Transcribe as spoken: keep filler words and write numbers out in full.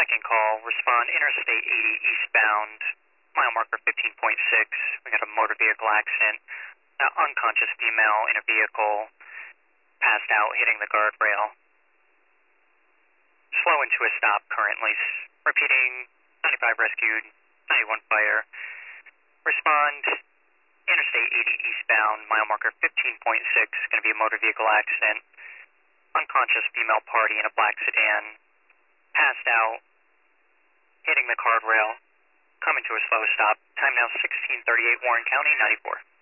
Second call, respond Interstate eighty eastbound, mile marker fifteen point six. We got a motor vehicle accident. An unconscious female in a vehicle passed out, hitting the guardrail. Slow into a stop currently. Repeating, ninety-five rescued, ninety-one fire. Respond Interstate eighty eastbound, mile marker fifteen point six. Going to be a motor vehicle accident. Unconscious female party in a black sedan. Passed out, hitting the guardrail. Coming to a slow stop. Time now sixteen thirty-eight, Warren County, ninety-four.